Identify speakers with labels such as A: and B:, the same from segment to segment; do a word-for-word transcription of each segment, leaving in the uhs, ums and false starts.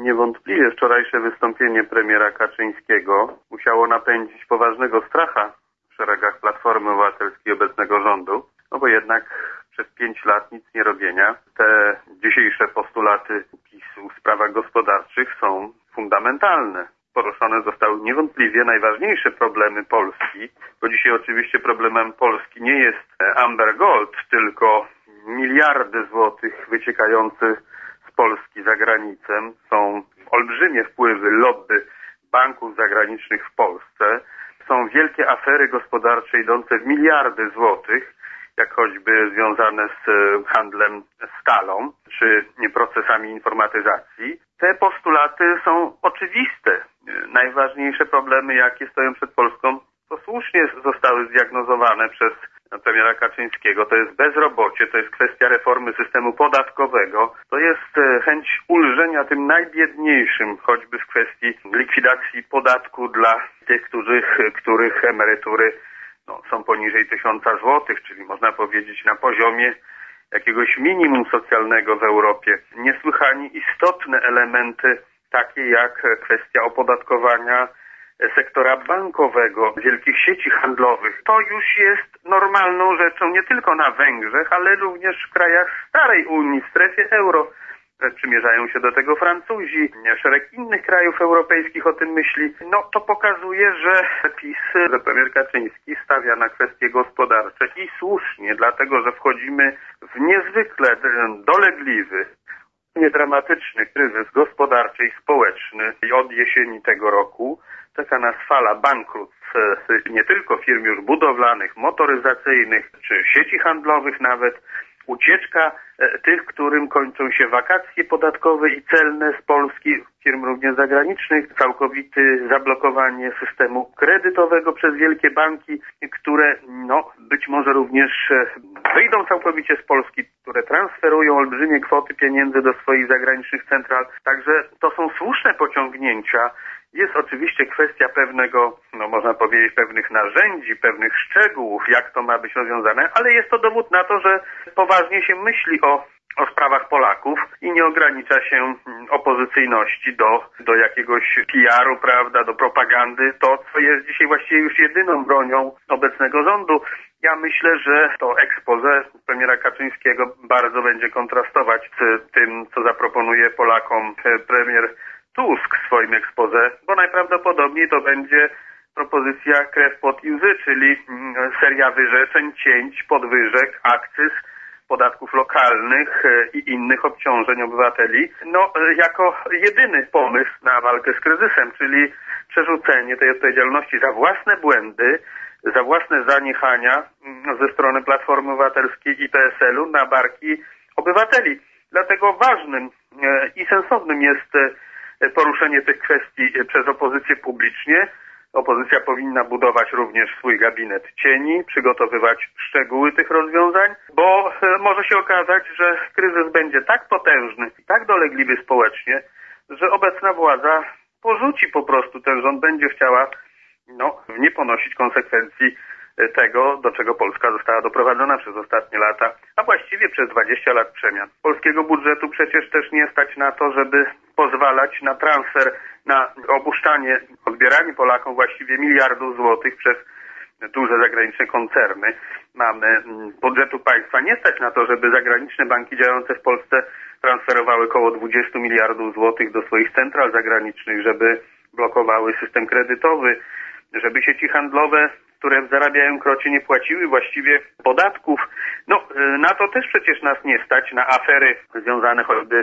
A: Niewątpliwie wczorajsze wystąpienie premiera Kaczyńskiego musiało napędzić poważnego stracha w szeregach Platformy Obywatelskiej obecnego rządu, no bo jednak przez pięć lat nic nie robienia. Te dzisiejsze postulaty PiS-u w sprawach gospodarczych są fundamentalne. Poruszone zostały niewątpliwie najważniejsze problemy Polski, bo dzisiaj oczywiście problemem Polski nie jest Amber Gold, tylko miliardy złotych wyciekające z Polski za granicę. Są olbrzymie wpływy lobby banków zagranicznych w Polsce. Są wielkie afery gospodarcze idące w miliardy złotych, jak choćby związane z handlem stalą czy procesami informatyzacji. Te postulaty są oczywiste. Najważniejsze problemy, jakie stoją przed Polską, to słusznie zostały zdiagnozowane przez premiera Kaczyńskiego. To jest bezrobocie, to jest kwestia reformy systemu podatkowego, to jest chęć ulżenia tym najbiedniejszym, choćby w kwestii likwidacji podatku dla tych, których, których emerytury no, są poniżej tysiąca złotych, czyli można powiedzieć na poziomie jakiegoś minimum socjalnego w Europie. Niesłychanie istotne elementy, takie jak kwestia opodatkowania sektora bankowego, wielkich sieci handlowych. To już jest normalną rzeczą nie tylko na Węgrzech, ale również w krajach starej Unii, w strefie euro. Przymierzają się do tego Francuzi, szereg innych krajów europejskich o tym myśli. No to pokazuje, że PiS, że premier Kaczyński stawia na kwestie gospodarcze i słusznie, dlatego że wchodzimy w niezwykle dolegliwy, niedramatyczny kryzys gospodarczy i społeczny i od jesieni tego roku czeka nas fala bankructw nie tylko firm już budowlanych, motoryzacyjnych czy sieci handlowych nawet, ucieczka tych, którym kończą się wakacje podatkowe i celne z Polski, firm również zagranicznych, całkowite zablokowanie systemu kredytowego przez wielkie banki, które no być może również wyjdą całkowicie z Polski, które transferują olbrzymie kwoty pieniędzy do swoich zagranicznych central. Także to są słuszne pociągnięcia. Jest oczywiście kwestia pewnego, no można powiedzieć, pewnych narzędzi, pewnych szczegółów, jak to ma być rozwiązane, ale jest to dowód na to, że poważnie się myśli o, o sprawach Polaków i nie ogranicza się opozycyjności do, do jakiegoś P R u, prawda, do propagandy, to co jest dzisiaj właściwie już jedyną bronią obecnego rządu. Ja myślę, że to expose premiera Kaczyńskiego bardzo będzie kontrastować z tym, co zaproponuje Polakom premier Tusk w swoim expose, bo najprawdopodobniej to będzie propozycja krew, pot i łzy, czyli seria wyrzeczeń, cięć, podwyżek, akcyz, podatków lokalnych i innych obciążeń obywateli. No, jako jedyny pomysł na walkę z kryzysem, czyli przerzucenie tej odpowiedzialności za własne błędy, za własne zaniechania ze strony Platformy Obywatelskiej i P S L u na barki obywateli. Dlatego ważnym i sensownym jest poruszenie tych kwestii przez opozycję publicznie. Opozycja powinna budować również swój gabinet cieni, przygotowywać szczegóły tych rozwiązań, bo może się okazać, że kryzys będzie tak potężny i tak dolegliwy społecznie, że obecna władza porzuci po prostu ten rząd, będzie chciała no, nie ponosić konsekwencji tego, do czego Polska została doprowadzona przez ostatnie lata, a właściwie przez dwadzieścia lat przemian. Polskiego budżetu przecież też nie stać na to, żeby pozwalać na transfer, na opuszczanie, odbieranie Polakom właściwie miliardów złotych przez duże zagraniczne koncerny. Mamy budżetu państwa nie stać na to, żeby zagraniczne banki działające w Polsce transferowały około dwadzieścia miliardów złotych do swoich central zagranicznych, żeby blokowały system kredytowy, żeby sieci handlowe, które zarabiają krocie, nie płaciły właściwie podatków. No, na to też przecież nas nie stać, na afery związane choćby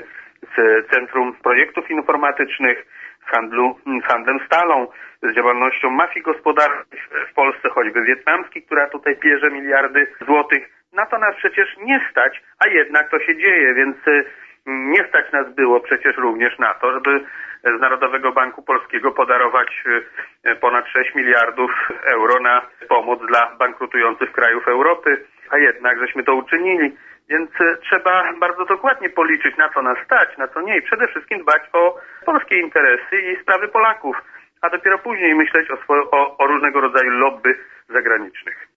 A: z Centrum Projektów Informatycznych, z, handlu, z handlem stalą, z działalnością mafii gospodarczych w Polsce, choćby wietnamskiej, która tutaj pierze miliardy złotych. Na to nas przecież nie stać, a jednak to się dzieje, więc nie stać nas było przecież również na to, żeby z Narodowego Banku Polskiego podarować ponad sześć miliardów euro na pomoc dla bankrutujących krajów Europy, a jednak żeśmy to uczynili. Więc trzeba bardzo dokładnie policzyć, na co nas stać, na co nie i przede wszystkim dbać o polskie interesy i sprawy Polaków, a dopiero później myśleć o, swo- o, o różnego rodzaju lobby zagranicznych.